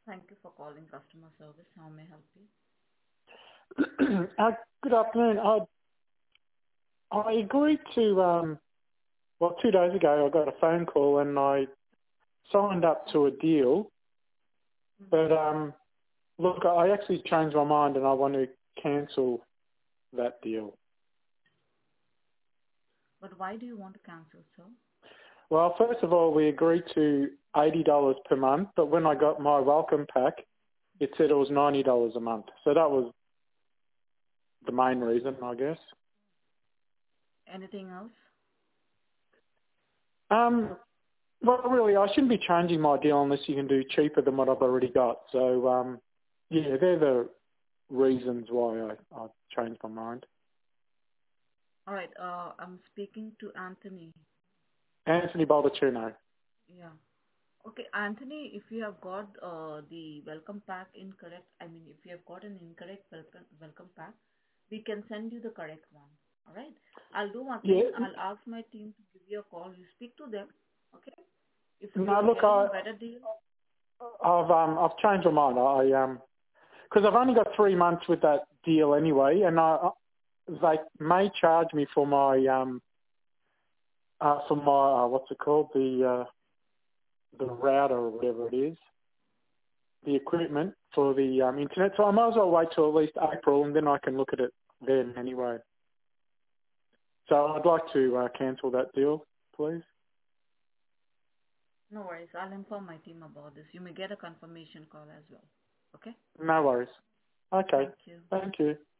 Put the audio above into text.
Thank you for calling customer service. How may I help you? uh, Good afternoon. I agreed to, 2 days ago I got a phone call and I signed up to a deal, Hmm. but look, I actually changed my mind and I want to cancel that deal. But why do you want to cancel, sir? Well, first of all, we agreed to $80 per month, but when I got my welcome pack, it said it was $90 a month. So that was the main reason, I guess. Anything else? Um, well, really, I shouldn't be changing my deal unless you can do cheaper than what I've already got. So, yeah, they're the reasons why I changed my mind. All right. I'm speaking to Anthony. Anthony Baldacchino. Yeah. Okay, Anthony, if you have got the welcome pack incorrect, I mean, if you have got an incorrect welcome pack, we can send you the correct one. All right. I'll do one Yeah, thing. I'll ask my team to give you a call. You speak to them. Okay. If you no, are look, getting a better deal, I've changed my mind. Because I've only got 3 months with that deal anyway, and they may charge me for my what's it called, the router or whatever it is, the equipment for the internet. So I might as well wait till at least April, and then I can look at it then anyway. So I'd like to cancel that deal, please. no worries. I'll inform my team about this. You may get a confirmation call as well. Okay? No worries. Okay. Thank you. Thank you.